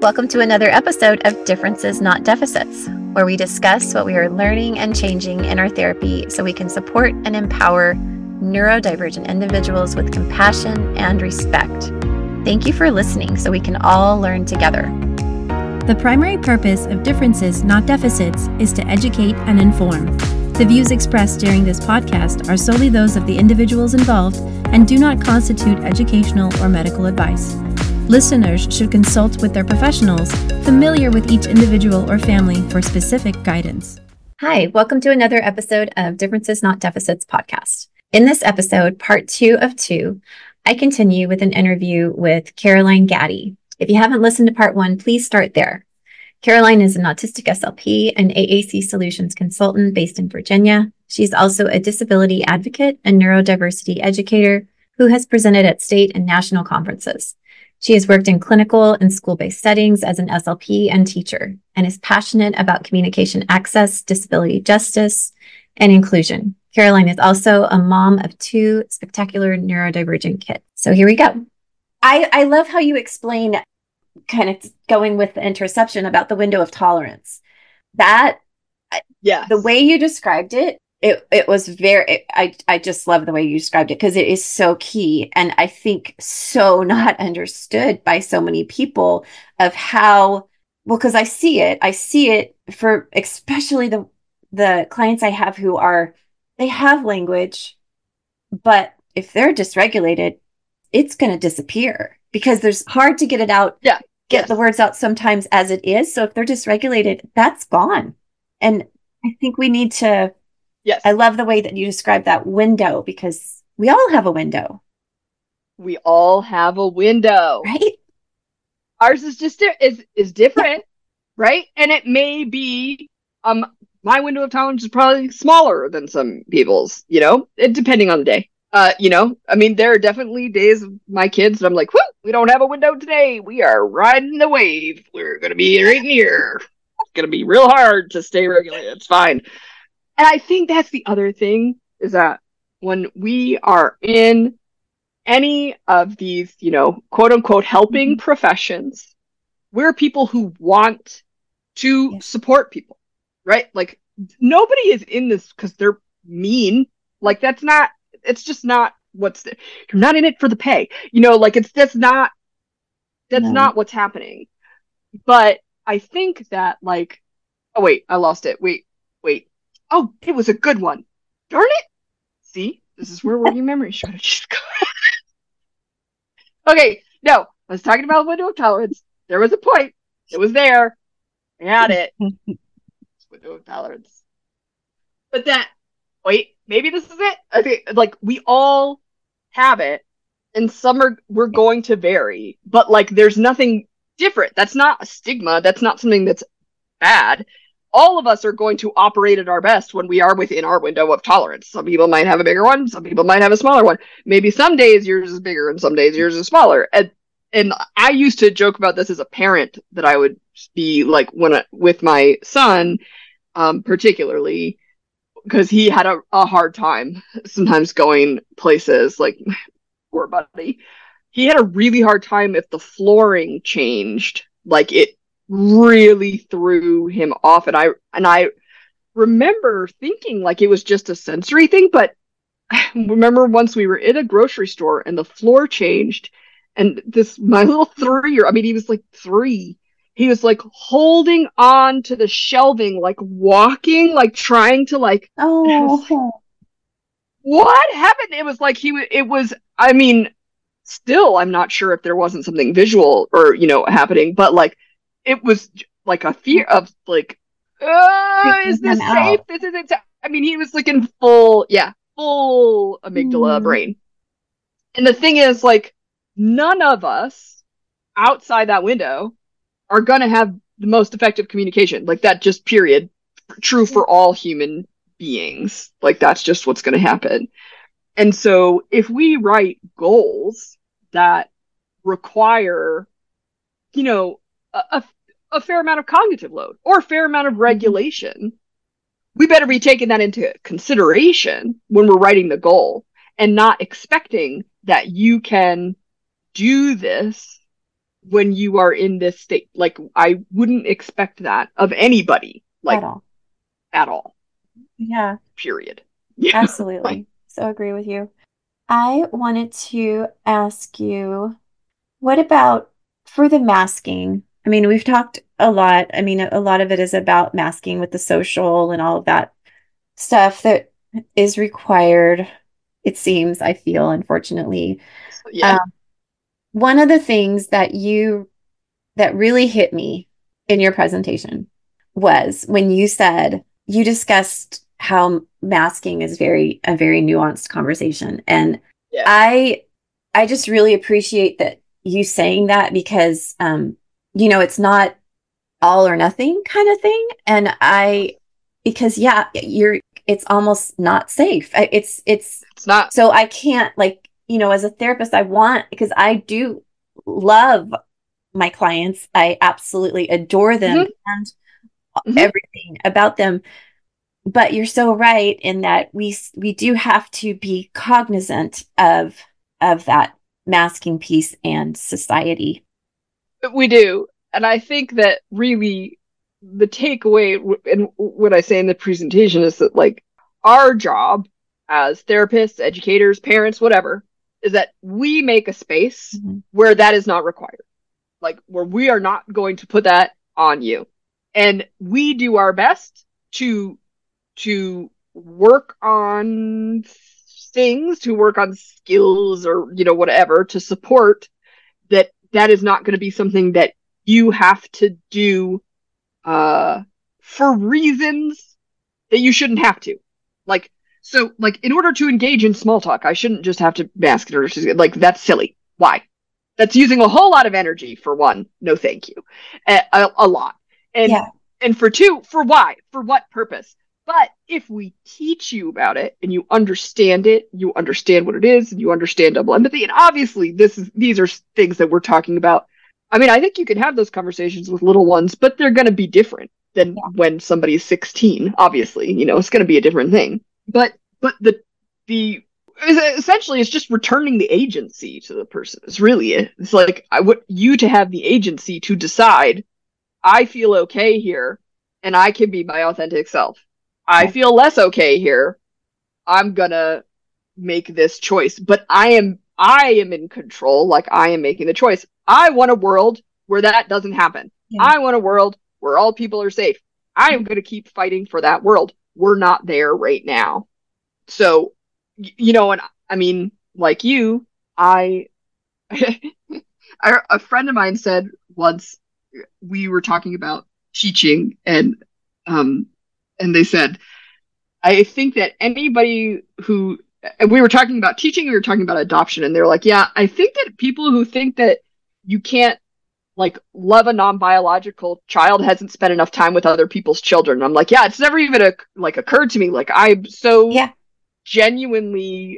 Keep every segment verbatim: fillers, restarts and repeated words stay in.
Welcome to another episode of Differences Not Deficits, where we discuss what we are learning and changing in our therapy so we can support and empower neurodivergent individuals with compassion and respect. Thank you for listening so we can all learn together. The primary purpose of Differences Not Deficits is to educate and inform. The views expressed during this podcast are solely those of the individuals involved and do not constitute educational or medical advice. Listeners should consult with their professionals familiar with each individual or family for specific guidance. Hi, welcome to another episode of Differences Not Deficits podcast. In this episode, part two of two, I continue with an interview with Caroline Gaddy. If you haven't listened to part one, please start there. Caroline is an autistic S L P and A A C solutions consultant based in Virginia. She's also a disability advocate and neurodiversity educator who has presented at state and national conferences. She has worked in clinical and school-based settings as an S L P and teacher and is passionate about communication access, disability justice, and inclusion. Caroline is also a mom of two spectacular neurodivergent kids. So here we go. I, I love how you explain, kind of going with the interception about the window of tolerance. That, yeah, the way you described it, It it was very, it, I, I just love the way you described it because it is so key. And I think so not understood by so many people of how, well, because I see it, I see it for especially the, the clients I have who are, they have language, but if they're dysregulated, it's going to disappear because there's hard to get it out, yeah, get yes. the words out sometimes as it is. So if they're dysregulated, that's gone. And I think we need to, Yes. I love the way that you describe that window because we all have a window. We all have a window. Right? Ours is just di- is is different, right? And it may be um my window of tolerance is probably smaller than some people's, you know, it, depending on the day. Uh, you know, I mean, there are definitely days of my kids that I'm like, whoo, we don't have a window today. We are riding the wave. We're gonna be right in here. It's gonna be real hard to stay regulated. It's fine. And I think that's the other thing is that when we are in any of these, you know, quote unquote, helping mm-hmm. professions, we're people who want to yes. support people, right? Like nobody is in this because they're mean. Like that's not, it's just not what's, the, you're not in it for the pay, you know, like it's just not, that's no. not what's happening. But I think that like, oh wait, I lost it. Wait, wait. Oh, it was a good one. Darn it. See, this is where working memory strategies go. Okay, no, I was talking about window of tolerance. There was a point. It was there. I had it. Window of tolerance. But that, wait, maybe this is it. I think, like, we all have it, and some are, we're going to vary, but, like, there's nothing different. That's not a stigma. That's not something that's bad. All of us are going to operate at our best when we are within our window of tolerance. Some people might have a bigger one. Some people might have a smaller one. Maybe some days yours is bigger and some days yours is smaller. And, and I used to joke about this as a parent that I would be like when I, with my son, um, particularly because he had a, a hard time sometimes going places like poor buddy. He had a really hard time if the flooring changed, like it really threw him off, and I and I remember thinking like it was just a sensory thing, but I remember once we were in a grocery store and the floor changed, and this my little three-year, I mean he was like three, he was like holding on to the shelving, like walking, like trying to like oh like, what happened? It was like he was it was I mean still I'm not sure if there wasn't something visual or you know happening, but like it was like a fear of like, uh, is this safe? Out. This isn't. I mean, he was like in full, yeah, full amygdala mm. brain. And the thing is, like, none of us outside that window are gonna have the most effective communication. Like that, just period. True for all human beings. Like that's just what's gonna happen. And so, if we write goals that require, you know, A, a fair amount of cognitive load or a fair amount of regulation, mm-hmm. we better be taking that into consideration when we're writing the goal and not expecting that you can do this when you are in this state. Like, I wouldn't expect that of anybody, like, At all. At all. Yeah. Period. Absolutely. So agree with you. I wanted to ask you, what about for the masking? I mean, we've talked a lot. I mean, a lot of it is about masking with the social and all of that stuff that is required, it seems, I feel, unfortunately. Yeah. Um, one of the things that you that really hit me in your presentation was when you said you discussed how masking is very a very nuanced conversation. And yeah. I I just really appreciate that you saying that, because um, you know, it's not all or nothing kind of thing. And I because yeah, you're it's almost not safe. I, it's it's it's not. So I can't, like, you know, as a therapist, I want, because I do love my clients. I absolutely adore them mm-hmm. and mm-hmm. everything about them. But you're so right in that we we do have to be cognizant of of that masking piece and society. We do. And I think that really the takeaway, and what I say in the presentation, is that, like, our job as therapists, educators, parents, whatever, is that we make a space mm-hmm. where that is not required. Like, where we are not going to put that on you. And we do our best to to work on things, to work on skills, or, you know, whatever, to support that that is not going to be something that you have to do uh, for reasons that you shouldn't have to. Like, so, like, in order to engage in small talk, I shouldn't just have to mask in order to, like, that's silly. Why? That's using a whole lot of energy, for one. No, thank you. A, a, a lot. And, yeah. and for two, for why? For what purpose? But if we teach you about it and you understand it, you understand what it is, and you understand double empathy. And obviously, this is these are things that we're talking about. I mean, I think you can have those conversations with little ones, but they're going to be different than yeah. when somebody's sixteen. Obviously, you know, it's going to be a different thing. But but the the essentially, it's just returning the agency to the person. It's really it. It's like, I want you to have the agency to decide, I feel okay here, and I can be my authentic self. I feel less okay here. I'm gonna make this choice, but I am I am in control. Like, I am making the choice. I want a world where that doesn't happen. Yeah. I want a world where all people are safe. I am going to keep fighting for that world. We're not there right now. So, you know, and I mean, like you, I, I a friend of mine said once, we were talking about teaching, and um. And they said, I think that anybody who, and we were talking about teaching, we were talking about adoption, and they're like, yeah, I think that people who think that you can't, like, love a non-biological child hasn't spent enough time with other people's children. And I'm like, yeah, it's never even a, like occurred to me. Like, I so yeah. genuinely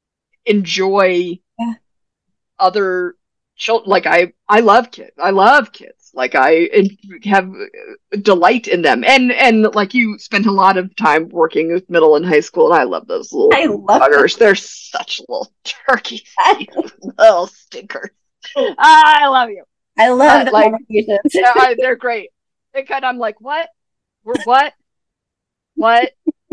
enjoy yeah. other children. Like, I, I love kids. I love kids. Like, I have delight in them. And, and like, you spent a lot of time working with middle and high school, and I love those little I love buggers. Them. They're such little turkeys. Little stinkers. I love you. I love uh, the like, yeah, they're great. And kind of, I'm like, what? We're what? What?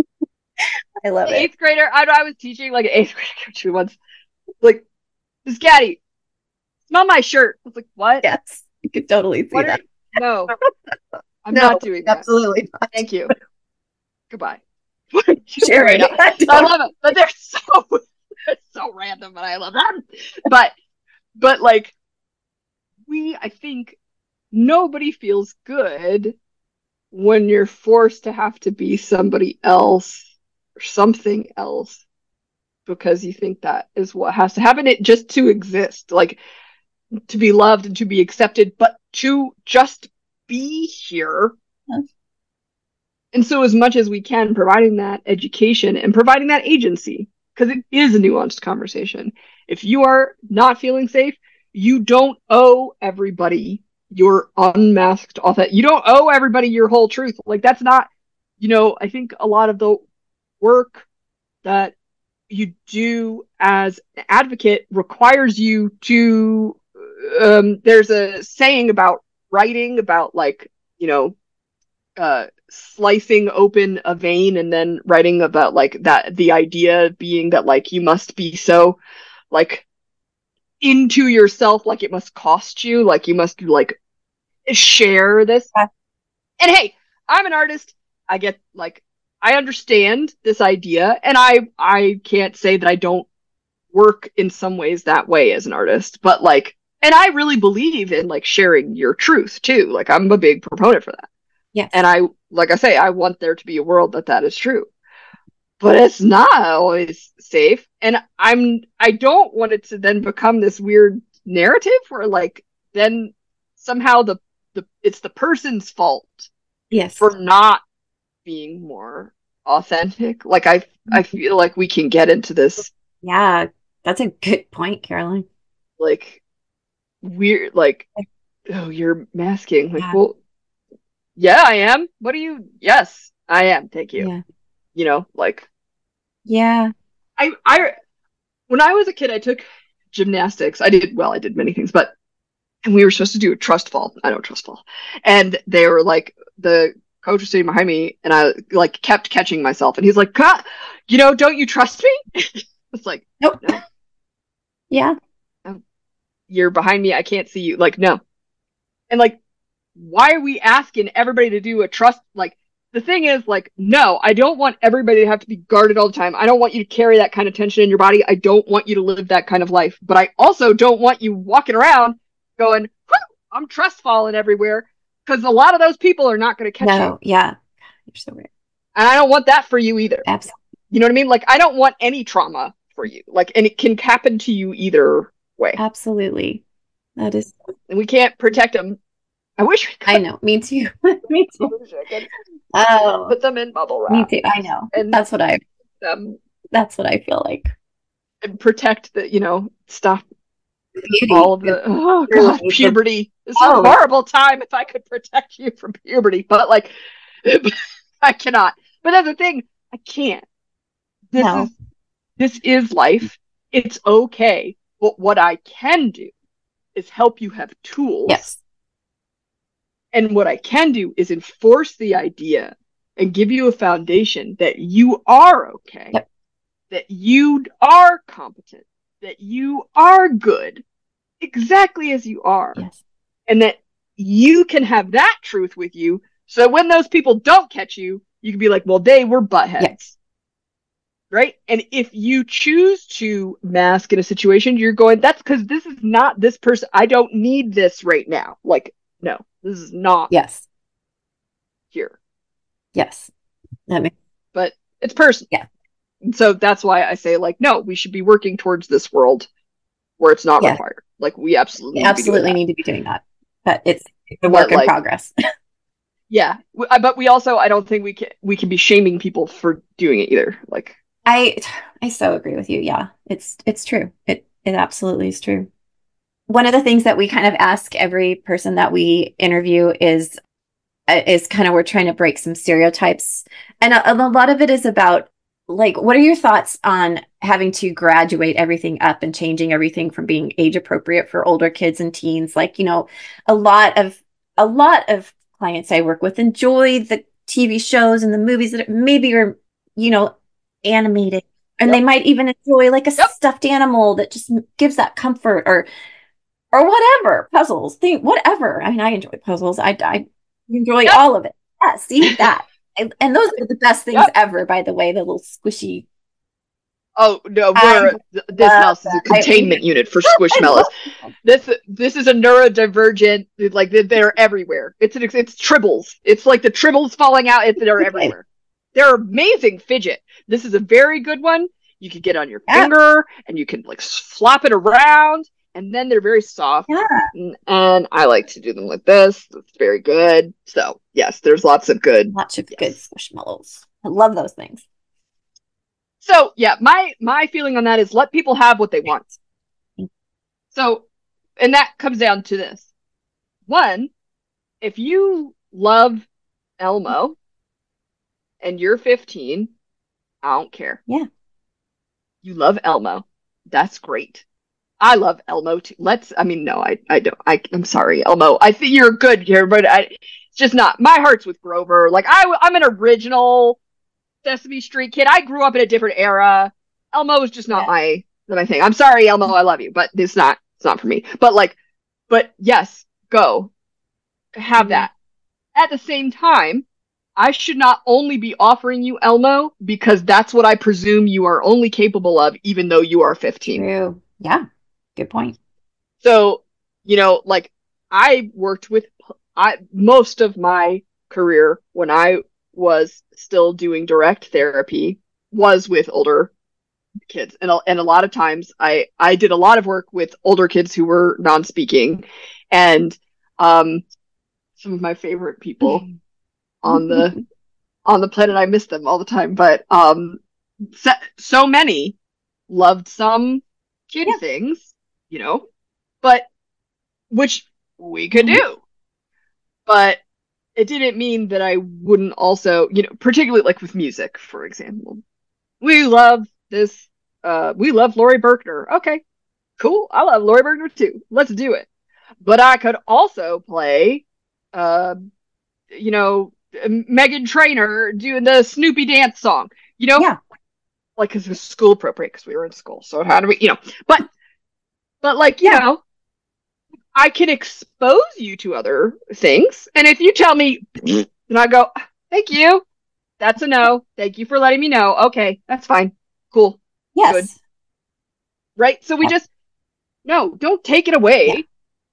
I love the it. Eighth grader, I, I was teaching, like, an eighth grader once. Like, Miss Gaddy, smell my shirt. I was like, what? Yes. You could totally see what that. You, no, I'm no, not doing that. Absolutely not. Thank you. Goodbye. Sharing. I, I love it, but they're so they're so random, and I love them. But but like, we, I think nobody feels good when you're forced to have to be somebody else or something else because you think that is what has to happen. It just to exist, like, to be loved and to be accepted, but to just be here. Yes. And so, as much as we can, providing that education and providing that agency, because it is a nuanced conversation. If you are not feeling safe, you don't owe everybody your unmasked authentic. You don't owe everybody your whole truth. Like, that's not, you know, I think a lot of the work that you do as an advocate requires you to um, there's a saying about writing about like, you know, uh, slicing open a vein and then writing about like that, the idea being that like you must be so like into yourself, like it must cost you, like you must like share this. Yeah. And hey, I'm an artist. I get like I understand this idea, and I I can't say that I don't work in some ways that way as an artist, but like, and I really believe in like sharing your truth too. Like I'm a big proponent for that. Yes. And I, like I say, I want there to be a world that that is true, but it's not always safe. And I'm, I don't want it to then become this weird narrative where like, then somehow the, the, it's the person's fault Yes. for not being more authentic. Like I, I feel like we can get into this. Yeah. That's a good point, Caroline. Like weird, like, oh, you're masking. Like, Yeah. well, yeah, I am. What are you? Yes, I am. Thank you. Yeah. You know, like, Yeah. I, I, when I was a kid, I took gymnastics. I did, well, I did many things, but, and we were supposed to do a trust fall. I don't trust fall. And they were like, the coach was sitting behind me and I like kept catching myself. And he's like, God, you know, don't you trust me? It's like, Nope. no, Yeah. you're behind me. I can't see you. Like, no. And like, why are we asking everybody to do a trust? Like, the thing is, like, no, I don't want everybody to have to be guarded all the time. I don't want you to carry that kind of tension in your body. I don't want you to live that kind of life. But I also don't want you walking around going, I'm trust falling everywhere, because a lot of those people are not going to catch No. you. Yeah. You're so right. And I don't want that for you either. Absolutely. You know what I mean? Like, I don't want any trauma for you. Like, and it can happen to you either way. Absolutely. That is. And we can't protect them. I wish we could. I know. Me too. Me I too. wish I could Oh, put them in bubble wrap. me too. I know. And That's what I. um, That's what I feel like. and protect the, you know, stop Beauty. all of the, oh God, Really, puberty. This is Oh. a horrible time if I could protect you from puberty, but like, I cannot. But that's the thing, I can't. This No. is, this is life. It's okay. But what I can do is help you have tools. Yes. And what I can do is enforce the idea and give you a foundation that you are okay, Yep. that you are competent, that you are good, exactly as you are. Yes. And that you can have that truth with you. So when those people don't catch you, you can be like, well, they were buttheads. Yes. Right? And if you choose to mask in a situation, you're going, that's because this is not this person. I don't need this right now. Like, no, this is not Yes. here. Yes. That makes. But it's personal. Yeah. And so that's why I say, like, no, we should be working towards this world where it's not Yeah. required. Like, we absolutely, We need to be doing absolutely that. need to be doing that. But it's a But, work in like- progress. Yeah. W- I- But we also, I don't think we can, we can be shaming people for doing it either. Like, I I so agree with you. Yeah, it's it's true. It it absolutely is true. One of the things that we kind of ask every person that we interview is uh, is kind of we're trying to break some stereotypes, and a, a lot of it is about like what are your thoughts on having to graduate everything up and changing everything from being age appropriate for older kids and teens? Like, you know, a lot of a lot of clients I work with enjoy the T V shows and the movies that maybe are, you know, animated, and Yep. they might even enjoy like a Yep. stuffed animal that just gives that comfort, or or whatever, puzzles, thing, whatever. I mean, I enjoy puzzles. I I enjoy Yep. all of it. Yes, see that. And, and those are the best things Yep. ever, by the way, the little squishy. oh no, I we're th- this love house is a that. I- containment unit for I squishmallows. love them. This this is a neurodivergent. Like they're, they're everywhere. It's an, it's tribbles. It's like the tribbles falling out. It's they're everywhere. They're amazing fidget. This is a very good one. You can get on your Yeah. finger and you can like flop it around, and then they're very soft. Yeah. And, and I like to do them like this. It's very good. So yes, there's lots of good. Lots of Yes. good squishmallows. I love those things. So yeah, my my feeling on that is let people have what they want. So, and that comes down to this. One, if you love Elmo and you're fifteen, I don't care. Yeah. You love Elmo. That's great. I love Elmo too. Let's, I mean, no, I, I don't, I, I'm sorry, Elmo. I think you're good here, but I, it's just not, my heart's with Grover. Like, I, I'm an original Sesame Street kid. I grew up in a different era. Elmo is just not Yeah. my, my thing. I'm sorry, Elmo, I love you, but it's not, it's not for me. But like, but yes, go. Have Mhm. that. At the same time, I should not only be offering you Elmo because that's what I presume you are only capable of, even though you are fifteen. True. Yeah. Good point. So, you know, like I worked with I most of my career when I was still doing direct therapy was with older kids. And a, and a lot of times I I did a lot of work with older kids who were non-speaking, and um some of my favorite people on the on the planet. I miss them all the time, but um so, so many loved some kid Yeah. things, you know, but which we could Mhm. do. But it didn't mean that I wouldn't also, you know, particularly like with music, for example. We love this uh we love Laurie Berkner. Okay, cool. I love Laurie Berkner too. Let's do it. But I could also play uh you know, Megan Trainor doing the Snoopy dance song, you know, Yeah. like because it was school appropriate because we were in school. So how do we, you know, but but like you Yeah. know, I can expose you to other things, and if you tell me, and I go, thank you, that's a no. Thank you for letting me know. Okay, that's fine, cool, good, Yes. right? So we Yep. just no, don't take it Yeah. away,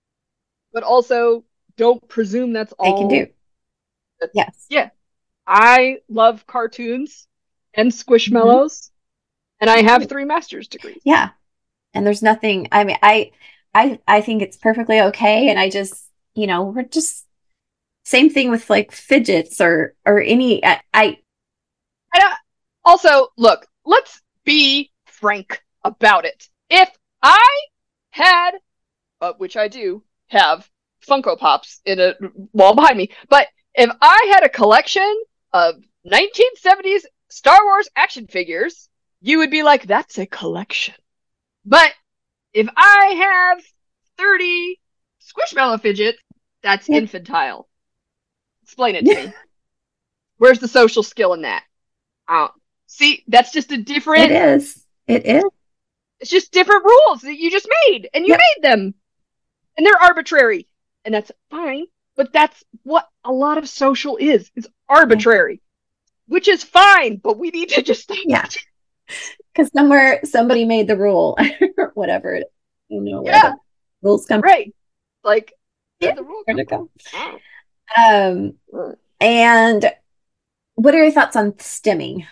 but also don't presume that's They can do. all. That, Yes. yeah, I love cartoons and Mhm. squishmallows, and I Me have too. three master's degrees. Yeah. And there's nothing, I mean, I I I think it's perfectly okay. And I just, you know, we're just same thing with like fidgets or or any I, I And uh, also, look, let's be frank about it. If I had, uh, which I do have, Funko Pops in a wall behind me, but if I had a collection of nineteen seventies Star Wars action figures, you would be like, that's a collection. But if I have thirty Squishmallow fidgets, that's yeah. infantile. Explain it to me. Where's the social skill in that? Uh, see, that's just a It different, is. It is. it's just different rules that you just made, and you Yep. made them, and they're arbitrary, and that's fine. But that's what a lot of social is, is arbitrary, which is fine, but we need to just stop Yeah. it. Because somewhere somebody made the rule or whatever it is. I don't know where Yeah, the rules come right. Like, yeah, where'd the rule where come to go. from? Um, Oh. and what are your thoughts on stimming?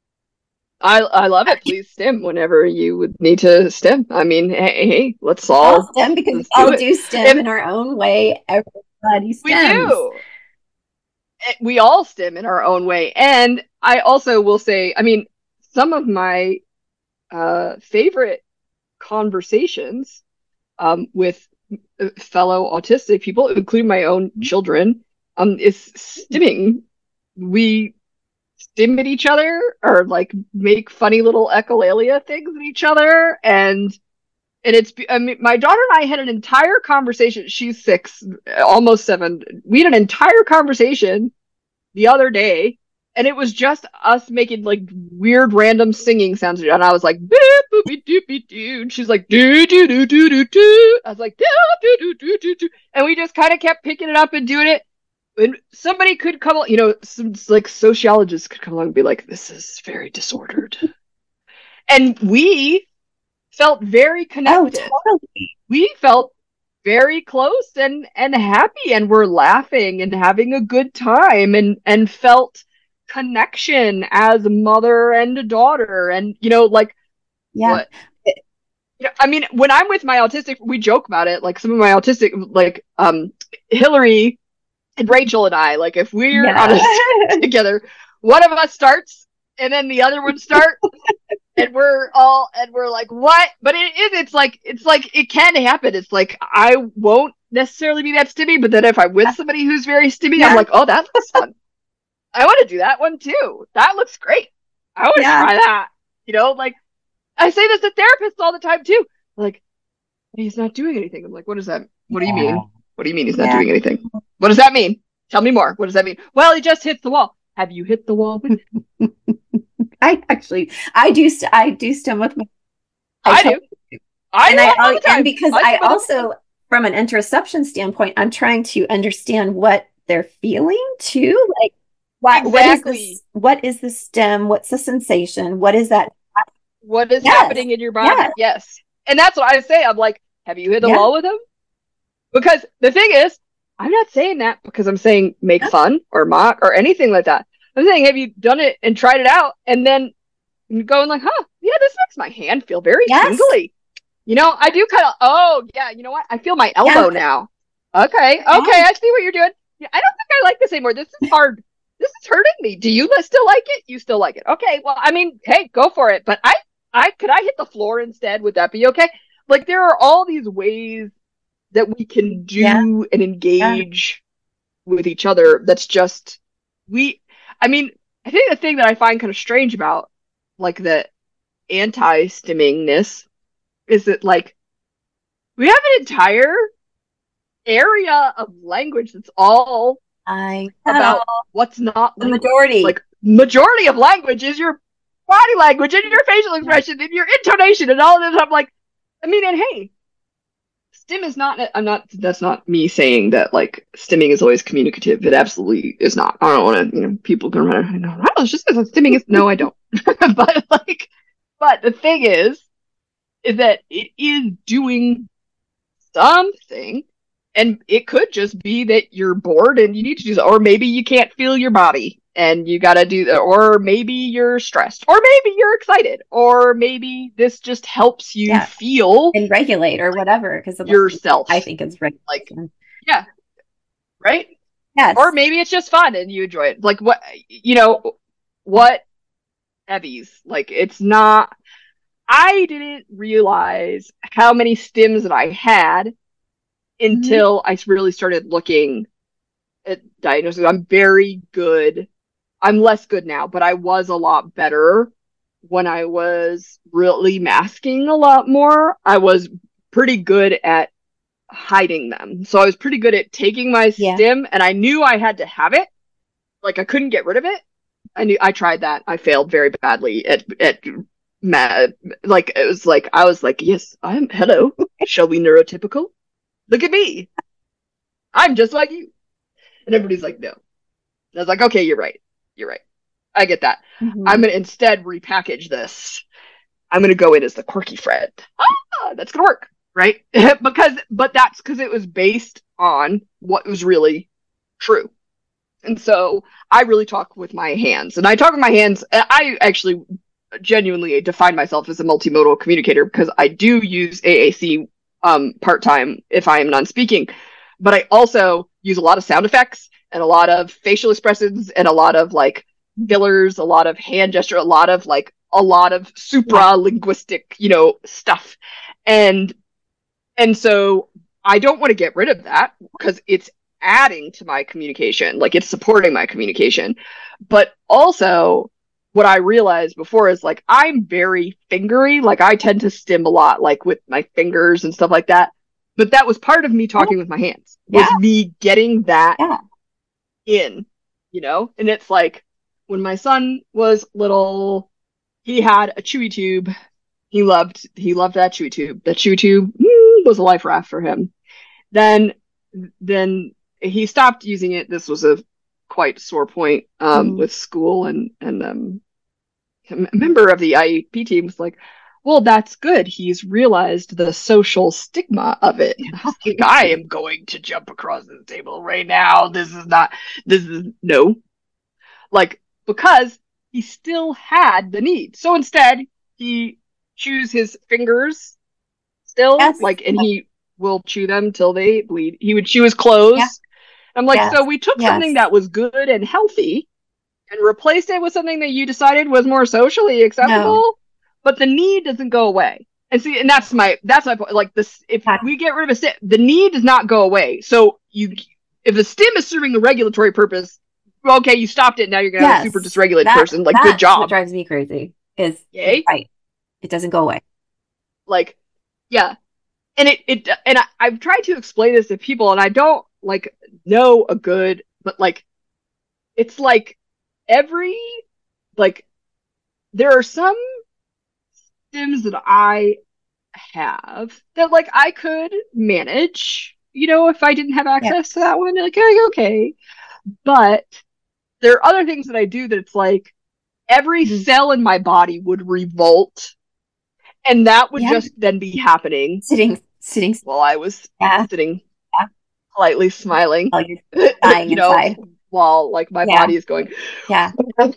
I I love it. Please stim whenever you would need to stim. I mean, hey, hey, let's All all stem because we let's do all it. do stem If in our own way. Everybody we stems. do, eh, we all stim in our own way. And I also will say, I mean, some of my uh, favorite conversations um, with uh, fellow autistic people, including my own children, um, is stimming. We stim at each other or like make funny little echolalia things at each other, and and it's I mean my daughter and I had an entire conversation. She's six, almost seven. We had an entire conversation the other day, and it was just us making like weird random singing sounds, and I was like boop boopy doopy doo, and she's like doo doo doo doo doo doo. I was like doo doo doo doo doo doo, and we just kind of kept picking it up and doing it. And somebody could come, you know, some like sociologists could come along and be like, "This is very disordered," and we felt very Oh, connected. totally. We felt very close and and happy, and we're laughing and having a good time, and and felt connection as a mother and a daughter, and you know, like Yeah. what. You know, I mean, when I'm with my autistic, we joke about it. Like some of my autistic, like um, Hillary and Rachel and I, like if we're Yeah. on a street together, one of us starts and then the other one start, and we're all and we're like, what? But it is, it's like it's like it can happen. It's like I won't necessarily be that stimmy, but then if I'm with somebody who's very stimmy, Yeah. I'm like, oh, that looks fun. I want to do that one too. That looks great. I want to Yeah. try that. You know, like I say this to therapists all the time too. Like, he's not doing anything. I'm like, what does that, what do you Yeah. mean? What do you mean he's not Yeah. doing anything? What does that mean? Tell me more. What does that mean? Well, he just hits the wall. Have you hit the wall with him? I actually, I do, st- I do stim with my, I totally do. I and do I, it all the time. and because I I stim with him. also, from an interoception standpoint, I'm trying to understand what they're feeling too. Like, what, what is Exactly. this? What is the stim? What's the sensation? What is that? What is Yes. happening in your body? Yes. Yes. And that's what I say. I'm like, have you hit the Yeah. wall with him? Because the thing is, I'm not saying that because I'm saying make Yeah. fun or mock or anything like that. I'm saying, have you done it and tried it out and then going like, huh, yeah, this makes my hand feel very Yes. tingly. You know, I do kind of, oh, yeah, you know what? I feel my elbow Yeah. now. Okay, okay, I see what you're doing. Yeah, I don't think I like this anymore. This is hard. This is hurting me. Do you still like it? You still like it. Okay, well, I mean, hey, go for it. But I, I, could I hit the floor instead? Would that be okay? Like, there are all these ways that we can do Yeah. and engage yeah. with each other. That's just, we, I mean, I think the thing that I find kind of strange about, like, the anti-stimmingness is that, like, we have an entire area of language that's all I about know. what's not The language. majority. Like, majority of language is your body language and your facial expression and your intonation and all of this. I'm like, I mean, and hey, stim is not, I'm not, that's not me saying that, like, stimming is always communicative. It absolutely is not. I don't want to, you know, people can run, no, no, it's just because stimming is, no, I don't. But, like, but the thing is, is that it is doing something, and it could just be that you're bored and you need to do that, or maybe you can't feel your body and you gotta do that, or maybe you're stressed, or maybe you're excited, or maybe this just helps you Yeah. feel and regulate or whatever, because yourself. I think is regulation. Like, yeah, right? Yes. Or maybe it's just fun and you enjoy it. Like, what, you know, what Evie's, like, it's not, I didn't realize how many stims that I had until mm-hmm. I really started looking at diagnosis. I'm very good. I'm less good now, but I was a lot better when I was really masking a lot more. I was pretty good at hiding them. So I was pretty good at taking my yeah. stim, and I knew I had to have it. Like, I couldn't get rid of it. I knew I tried that. I failed very badly at at mad. Like, it was like, I was like, yes, I'm, hello, shall we neurotypical? Look at me. I'm just like you. And everybody's like, no. And I was like, okay, you're right. You're right. I get that. Mm-hmm. I'm going to instead repackage this. I'm going to go in as the quirky friend. Ah, that's going to work. Right? because, but that's because it was based on what was really true. And so I really talk with my hands. And I talk with my hands. I actually genuinely define myself as a multimodal communicator because I do use A A C um, part-time if I am non-speaking. But I also use a lot of sound effects and a lot of facial expressions and a lot of, like, fillers, a lot of hand gesture, a lot of, like, a lot of supra-linguistic, you know, stuff. And and so I don't want to get rid of that because it's adding to my communication, like, it's supporting my communication. But also, what I realized before is, like, I'm very fingery. Like, I tend to stim a lot, like, with my fingers and stuff like that. But that was part of me talking with my hands, was yeah. me getting that yeah. in, you know? And it's like, when my son was little, he had a Chewy tube. He loved, he loved that Chewy tube. That Chewy tube mm, was a life raft for him. Then, then he stopped using it. This was a quite sore point um, mm. with school, and, and um, a member of the I E P team was like, well, that's good. He's realized the social stigma of it. I was like, I am going to jump across the table right now. This is not, this is, no. Like, because he still had the need. So instead, he chews his fingers still, yes. like, and he will chew them till they bleed. He would chew his clothes. Yeah. I'm like, yes. so we took yes. something that was good and healthy and replaced it with something that you decided was more socially acceptable. No. But the need doesn't go away. And see, and that's my, that's my point. Like, this, if we get rid of a stim, the need does not go away. So you, if the stim is serving a regulatory purpose, okay, you stopped it. Now you're going to yes, have a super dysregulated that, person. Like, good job. What drives me crazy is, Yay? Right. It doesn't go away. Like, yeah. and it, it, and I, I've tried to explain this to people, and I don't like know a good, but like, it's like every, like, there are some Sims that I have that like I could manage, you know, if I didn't have Yeah. access to that one, like, okay. But there are other things that I do that it's like every Mhm. cell in my body would revolt, and that would Yeah. just then be happening Sitting, sitting. while I was Yeah. sitting Yeah. politely smiling, While you're dying you know, inside. while like my Yeah. body is going, Yeah.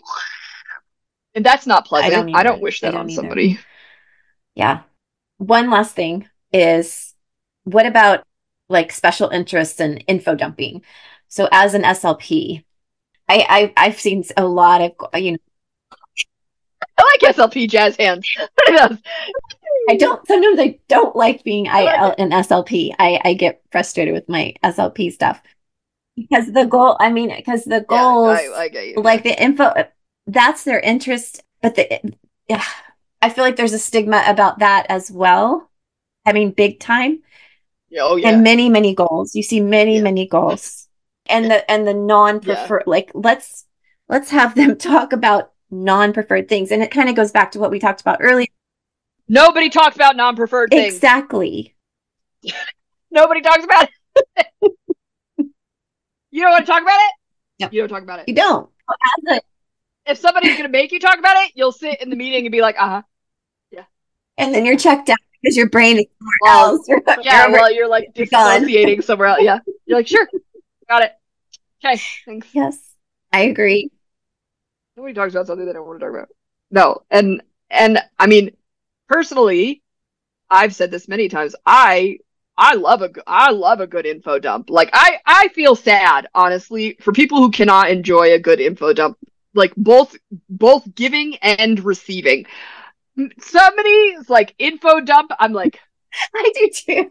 and that's not I don't pleasant. I don't either. wish I that don't on either. somebody. Yeah. One last thing is, what about like special interests and info dumping? So as an S L P, I, I I've seen a lot of, you know, I like S L P jazz hands. I don't, sometimes I don't like being I like I, it. an S L P. I, I get frustrated with my S L P stuff because the goal, I mean, because the Yeah, goals, I, I get you. like Yeah. the info, that's their interest. But the, yeah, I feel like there's a stigma about that as well. I mean, big time. Yeah, oh yeah. And many, many goals. You see many, Yeah. many goals. And the and the non-preferred, Yeah. like let's let's have them talk about non-preferred things. And it kind of goes back to what we talked about earlier. Nobody talks about non-preferred things. Exactly. Nobody talks about it. You don't want to talk about it? Yep. You don't talk about it. You don't. As a, If somebody's going to make you talk about it, you'll sit in the meeting and be like, uh-huh. Yeah. and then you're checked out because your brain is somewhere Well, else. You're, yeah, you're, well, you're like you're gone. dissociating somewhere else. Yeah. You're like, sure. Got it. Okay, thanks. Yes, I agree. Nobody talks about something they don't want to talk about. No, and and I mean, personally, I've said this many times. I I love a I love a good info dump. Like I I feel sad, honestly, for people who cannot enjoy a good info dump. Like both both giving and receiving. Somebody's like info dump. I'm like, I do too.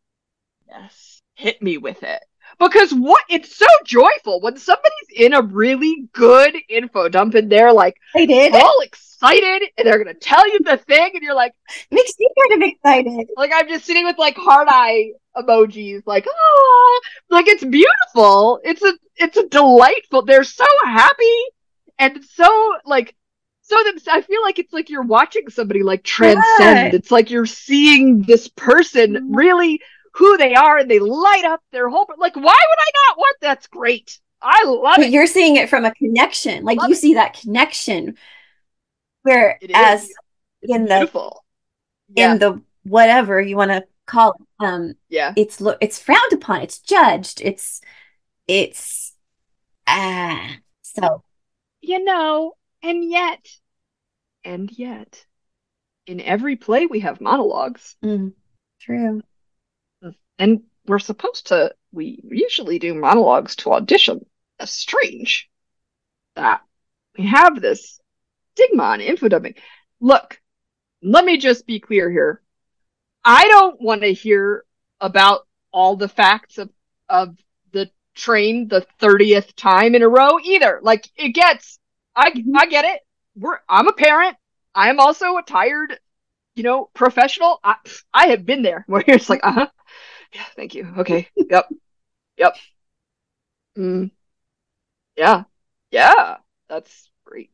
yes, hit me with it. Because what it's so joyful when somebody's in a really good info dump and they're like I did. all excited and they're gonna tell you the thing and you're like, makes me kind of excited. like I'm just sitting with like heart eye emojis, like oh, like it's beautiful. It's a it's a delightful. They're so happy and so like so them. I feel like it's like you're watching somebody like transcend. Yeah. It's like you're seeing this person really who they are and they light up their whole like why would I not want that's great. I love But it. you're seeing it from a connection. Like Love you it. see that connection. Whereas It is. It's in beautiful. the Yeah. in the whatever you want to call it, um, Yeah. it's lo- it's frowned upon. It's judged. It's it's ah. So You know, and yet, and yet, in every play we have monologues, mm, true. and we're supposed to. We usually do monologues to audition. That's strange that we have this stigma on info dumping. Look, let me just be clear here. I don't want to hear about all the facts of of the train the thirtieth time in a row either. Like it gets, I I get it. We're I'm a parent. I am also a tired, you know, professional. I I have been there where it's like, uh huh, yeah, thank you. Okay, yep, yep, mm, yeah, yeah, that's great.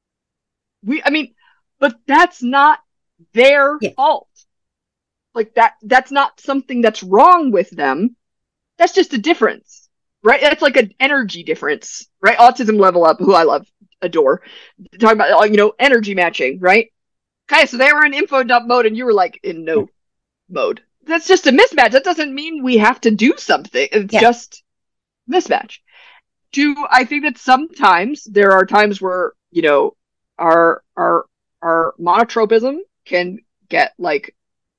We, I mean, but that's not their Yeah. fault. Like that, that's not something that's wrong with them. That's just a difference, right? That's like an energy difference, right? Autism Level Up, who I love, adore, talking about, you know, energy matching, right? Okay, so they were in info dump mode and you were like in no mode. That's just a mismatch. That doesn't mean we have to do something. It's Yeah. just mismatch. Do I think that sometimes there are times where, you know, our our our monotropism can get like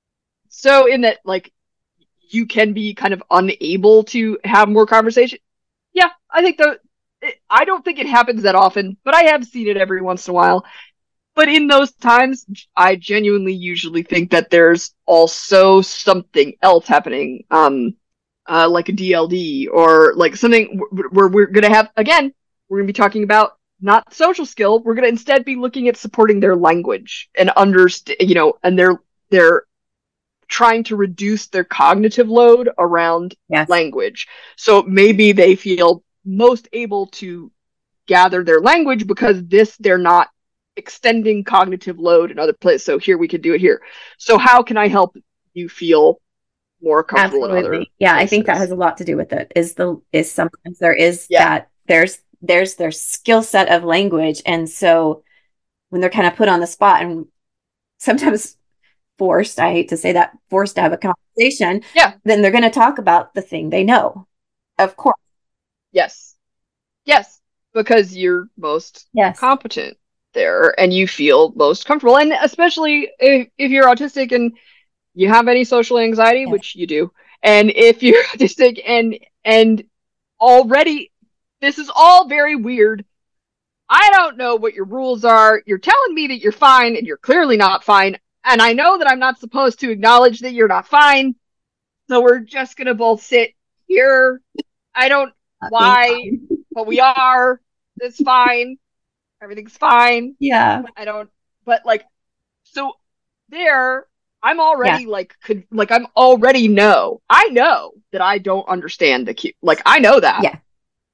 so in that like you can be kind of unable to have more conversation. Yeah, I think that I don't think it happens that often, but I have seen it every once in a while. But in those times, I genuinely usually think that there's also something else happening, um, uh, like a D L D or like something where we're going to have, again, we're going to be talking about not social skill. We're going to instead be looking at supporting their language and understand, you know, and their, their trying to reduce their cognitive load around Yes. language. So maybe they feel most able to gather their language because this, they're not extending cognitive load in other places. So here we can do it here. So how can I help you feel more comfortable in other Absolutely. Yeah, I think that places? has a lot to do with it. Is the is sometimes there is Yeah. that there's there's their skill set of language, and so when they're kind of put on the spot and sometimes forced, I hate to say that, forced to have a conversation, Yeah. then they're going to talk about the thing they know. Of course. Yes. Yes. Because you're most Yes. competent there and you feel most comfortable. And especially if, if you're autistic and you have any social anxiety, Yes. which you do, and if you're autistic and and already this is all very weird. I don't know what your rules are. You're telling me that you're fine and you're clearly not fine. And I know that I'm not supposed to acknowledge that you're not fine. So we're just going to both sit here. I don't Not why, being fine. but we are. It's fine. Everything's fine. Yeah. I don't, but like, so there, I'm already like, could, like, I'm already know. I know that I don't understand the cue. Like, I know that. Yeah.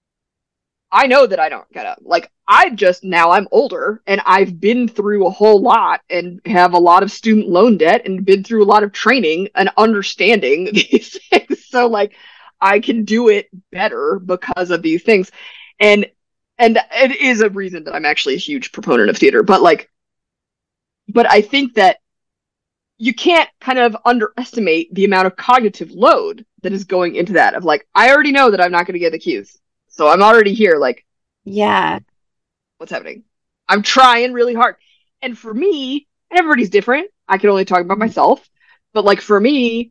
I know that I don't get it. Like, I just, now I'm older and I've been through a whole lot and have a lot of student loan debt and been through a lot of training and understanding these things. So, like, I can do it better because of these things. And, and it is a reason that I'm actually a huge proponent of theater. But, like, but I think that you can't kind of underestimate the amount of cognitive load that is going into that of like, I already know that I'm not going to get the cues. So I'm already here, like, yeah, what's happening? I'm trying really hard. And for me, and everybody's different. I can only talk about myself. But like for me,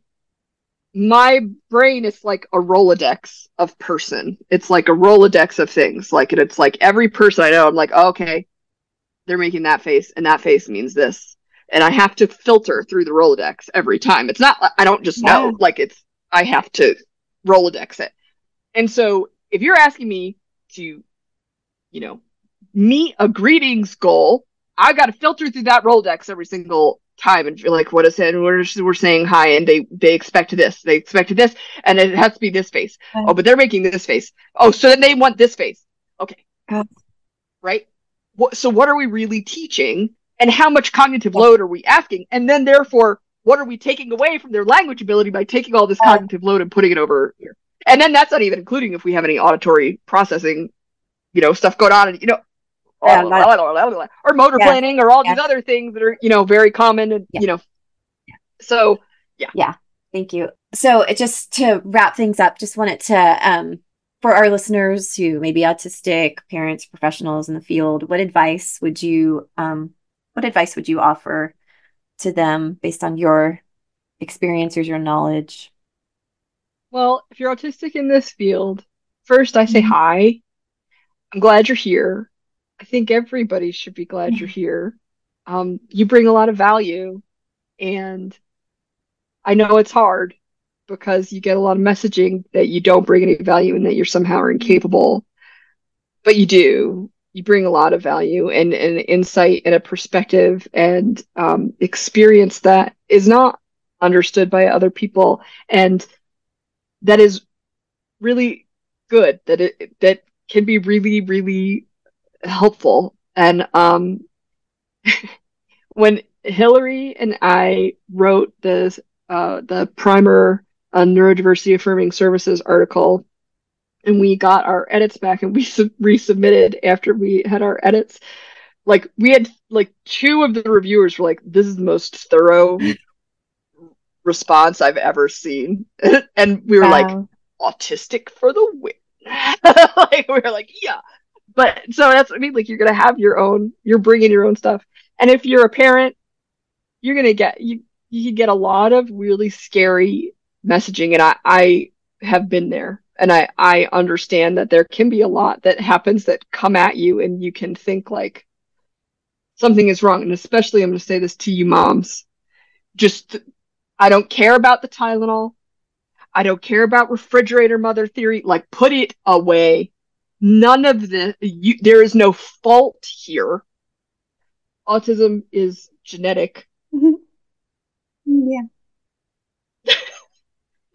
my brain is like a Rolodex of person. It's like a Rolodex of things. Like, and it's like every person I know, I'm like, oh, okay, they're making that face, and that face means this. And I have to filter through the Rolodex every time. It's not, I don't just yeah. know. Like, it's, I have to Rolodex it. And so if you're asking me to, you know, meet a greetings goal, I got to filter through that Rolodex every single time and feel like, what is it? We're, we're saying hi, and they, they expect this, they expected this, and it has to be this face. Okay. Oh, but they're making this face. Oh, so then they want this face. Okay. God. Right? What, so what are we really teaching? And how much cognitive load are we asking? And then therefore, what are we taking away from their language ability by taking all this cognitive load and putting it over here? And then that's not even including if we have any auditory processing, you know, stuff going on, and, you know, Yeah, or, not, or motor yeah, planning or all these yeah. other things that are, you know, very common, and, Yeah. you know, so, yeah. Yeah. Thank you. So it just to wrap things up, just wanted to, um, for our listeners who may be autistic, parents, professionals in the field, what advice would you, um, what advice would you offer to them based on your experience or your knowledge? Well, if you're autistic in this field, first I say Mhm. hi. I'm glad you're here. I think everybody should be glad you're here. Um, you bring a lot of value, and I know it's hard because you get a lot of messaging that you don't bring any value and that you're somehow are incapable, but you do. You bring a lot of value and an insight and a perspective and um, experience that is not understood by other people, and that is really good. That it that can be really, really helpful. And um, when Hillary and I wrote the uh, the primer on neurodiversity affirming services article, and we got our edits back, and we sub- resubmitted after we had our edits, like we had like two of the reviewers were like, "This is the most thorough response I've ever seen," and we were Wow. like, "Autistic for the win!" Like we were like, "Yeah." But so that's what I mean. Like you're gonna have your own, you're bringing your own stuff, and if you're a parent, you're gonna get you you can get a lot of really scary messaging, and I I have been there, and I I understand that there can be a lot that happens that come at you, and you can think like something is wrong, and especially I'm gonna say this to you moms, just I don't care about the Tylenol, I don't care about refrigerator mother theory, like put it away. None of the you, there is no fault here. Autism is genetic. Mm-hmm. Yeah.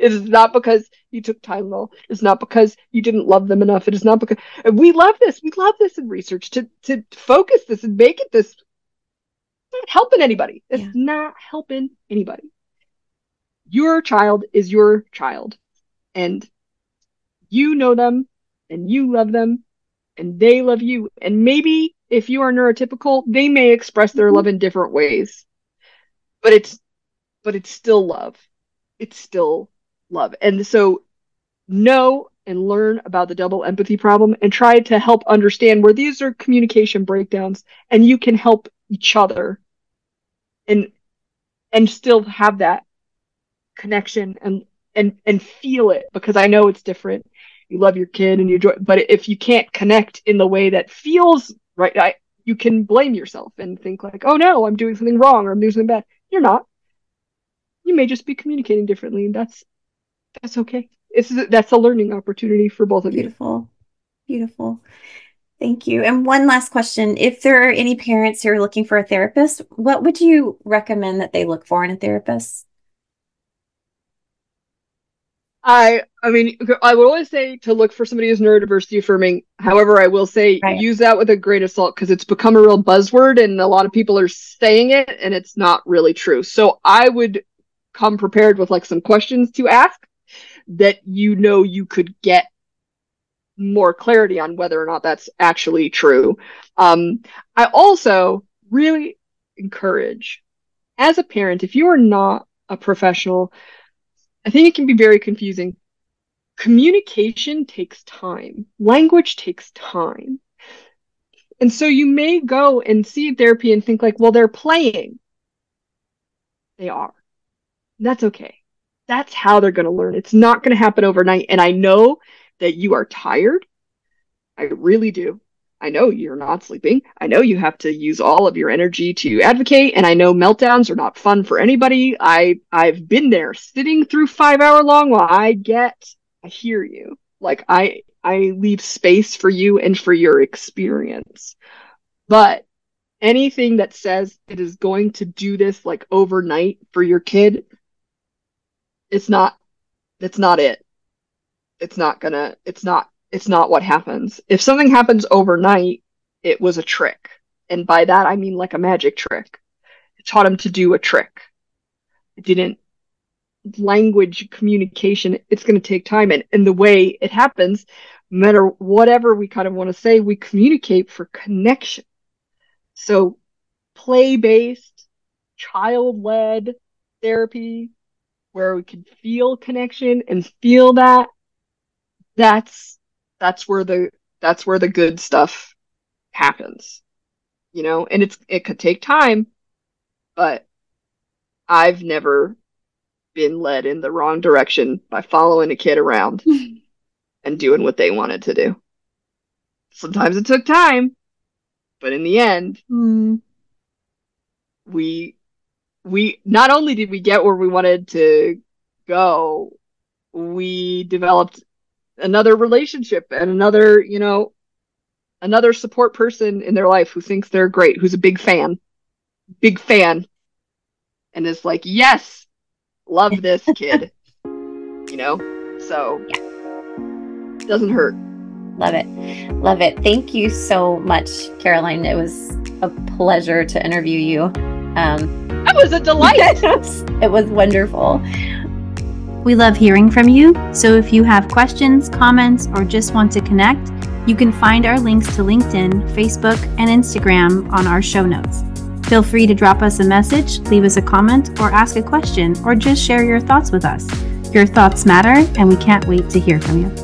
It is not because you took Tylenol. It's not because you didn't love them enough. It is not because and we love this. We love this in research to to focus this and make it this. It's not helping anybody. It's Yeah. not helping anybody. Your child is your child, and you know them, and you love them, and they love you. And maybe if you are neurotypical, they may express their Mhm. love in different ways, but it's but it's still love. It's still love. And so know and learn about the double empathy problem and try to help understand where these are communication breakdowns, and you can help each other and and still have that connection and and and feel it, because I know it's different. You love your kid and you enjoy, but if you can't connect in the way that feels right, I, you can blame yourself and think like, oh no, I'm doing something wrong or I'm doing something bad. You're not. You may just be communicating differently, and that's that's okay. It's that's a learning opportunity for both of you. Beautiful. Beautiful. Thank you. And one last question. If there are any parents who are looking for a therapist, what would you recommend that they look for in a therapist? I I mean, I would always say to look for somebody who's neurodiversity affirming. However, I will say Right. use that with a grain of salt, because it's become a real buzzword and a lot of people are saying it and it's not really true. So I would come prepared with like some questions to ask that you know you could get more clarity on whether or not that's actually true. Um, I also really encourage, as a parent, if you are not a professional, I think it can be very confusing. Communication takes time. Language takes time. And so you may go and see therapy and think like, well, they're playing. They are. That's okay. That's how they're going to learn. It's not going to happen overnight. And I know that you are tired. I really do. I know you're not sleeping. I know you have to use all of your energy to advocate. And I know meltdowns are not fun for anybody. I, I've been there sitting through five hour long while I get, I hear you. Like I, I leave space for you and for your experience. But anything that says it is going to do this like overnight for your kid, it's not, it's not it. It's not gonna, it's not, it's not what happens. If something happens overnight, it was a trick. And by that, I mean like a magic trick. It taught him to do a trick. It didn't, language communication, it's going to take time. And, and the way it happens, no matter whatever we kind of want to say, we communicate for connection. So play-based, child-led therapy, where we can feel connection and feel that, that's that's where the that's where the good stuff happens, you know. And it's it could take time, but I've never been led in the wrong direction by following a kid around and doing what they wanted to do. Sometimes it took time, but in the end, Mm. we we not only did we get where we wanted to go, we developed another relationship and another, you know, another support person in their life who thinks they're great, who's a big fan, big fan, and is like, yes, love this kid, you know? So, yeah. Doesn't hurt. Love it. Love it. Thank you so much, Caroline. It was a pleasure to interview you. Um, that was a delight. it, was, it was wonderful. We love hearing from you, so if you have questions, comments, or just want to connect, you can find our links to LinkedIn, Facebook, and Instagram on our show notes. Feel free to drop us a message, leave us a comment, or ask a question, or just share your thoughts with us. Your thoughts matter, and we can't wait to hear from you.